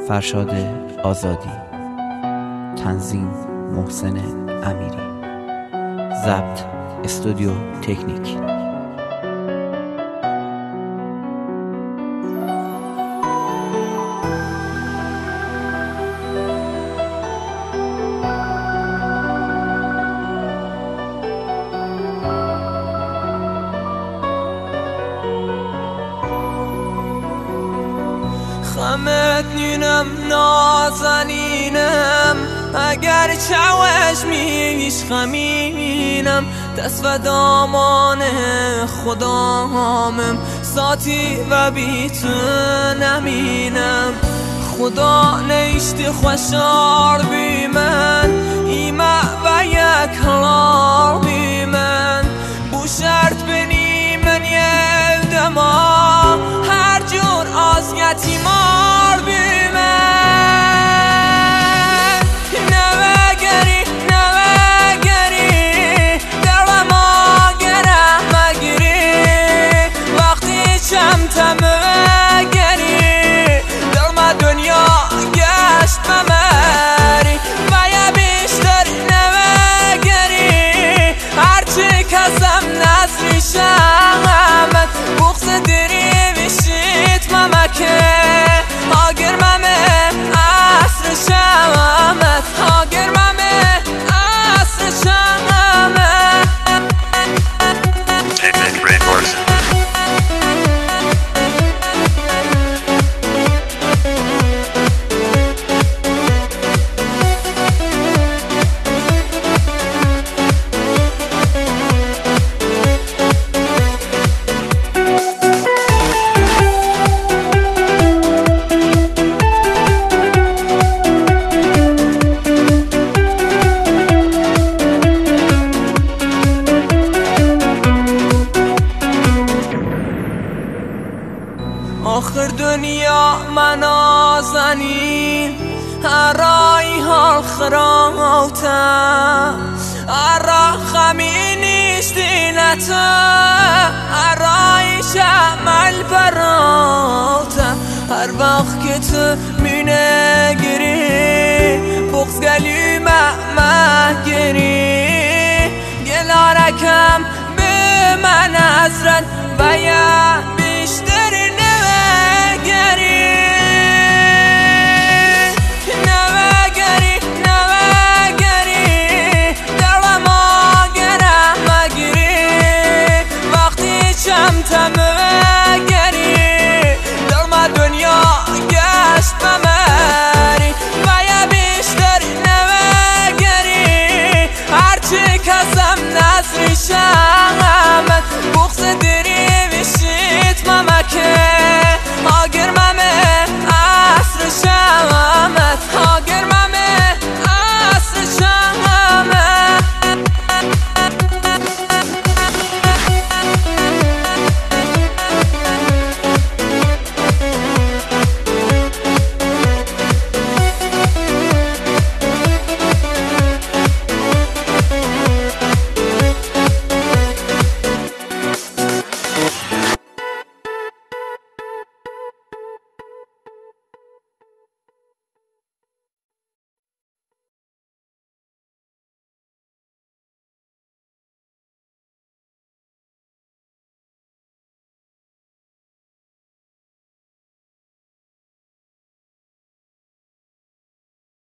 فرشاد آزادی، تنظیم محسن امیری، ضبط استودیو تکنیک. خمت نینم نازنینم، اگر چشمیش خمینم، دست و دامان خدامم، ساتی و بیت نمینم. خدا نیشتی خوشار بی من، ایمه و یک هلار بی من، بو شرط بینی من یه دما، هر جور از یتیمار بی من. نوگری در ما گره مگیری، وقتی چمتم گری در ما دنیا گشت بمری، و یه بیشتر نوگری هرچی کسم نظری شمت، بغض دیری بشید ممکه آگر ممه عصر شمت، آگر ممه عصر شمت. آخر دنیا منازنی ارای حال خراوتا، ارا خمی نیشتی نتا، ارای شمل براتا. هر وقت که تو مینه گیری، بغض گلومه گیری، گلارکم به من حضرت و یا بیشتر تم